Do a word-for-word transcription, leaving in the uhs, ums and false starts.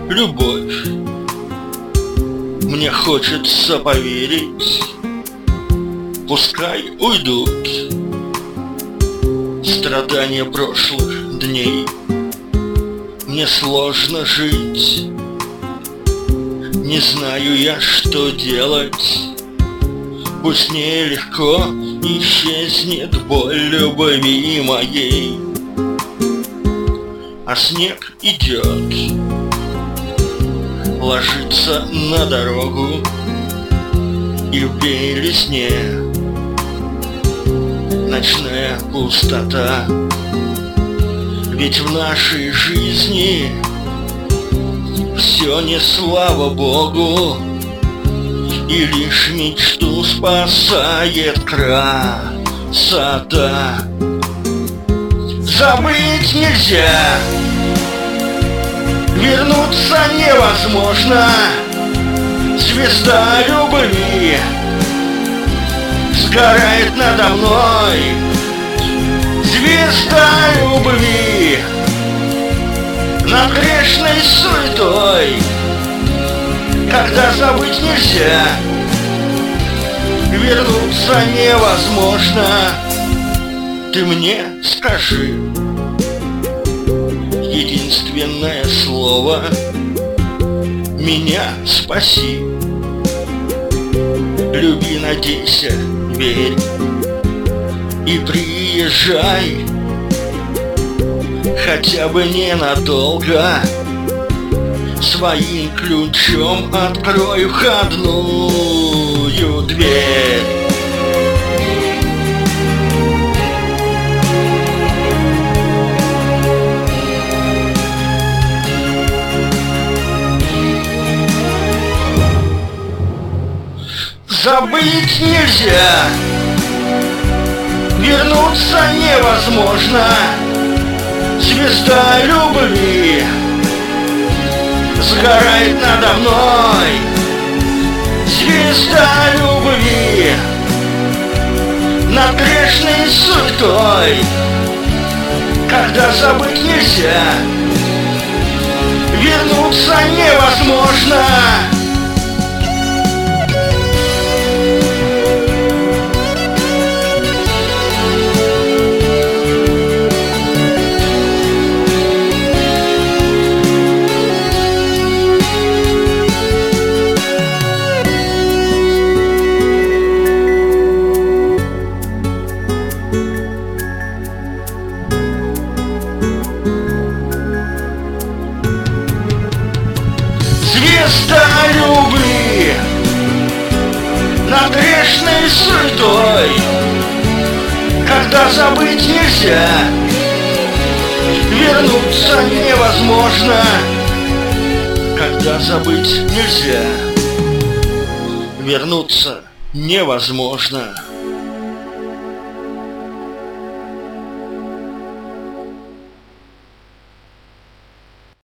любовь. Мне хочется поверить, пускай уйдут страдания прошлых дней. Мне сложно жить, не знаю я, что делать. Пусть нелегко исчезнет боль любви моей. А снег идет, ложится на дорогу, и в белесне ночная пустота. Ведь в нашей жизни все не слава Богу, и лишь мечту спасает красота. Забыть нельзя, вернуться невозможно. Звезда любви сгорает надо мной. Звезда любви над грешной суетой. Когда забыть нельзя, вернуться невозможно. Ты мне скажи единственное слово: меня спаси. Люби, надейся, верь и приезжай, хотя бы ненадолго. Своим ключом открой входную дверь. Забыть нельзя, вернуться невозможно. Звезда любви сгорает надо мной. Звезда любви над грешной суетой. Когда забыть нельзя, вернуться невозможно. Звезда любви над грешной суетой. Когда забыть нельзя, вернуться невозможно. Когда забыть нельзя, вернуться невозможно.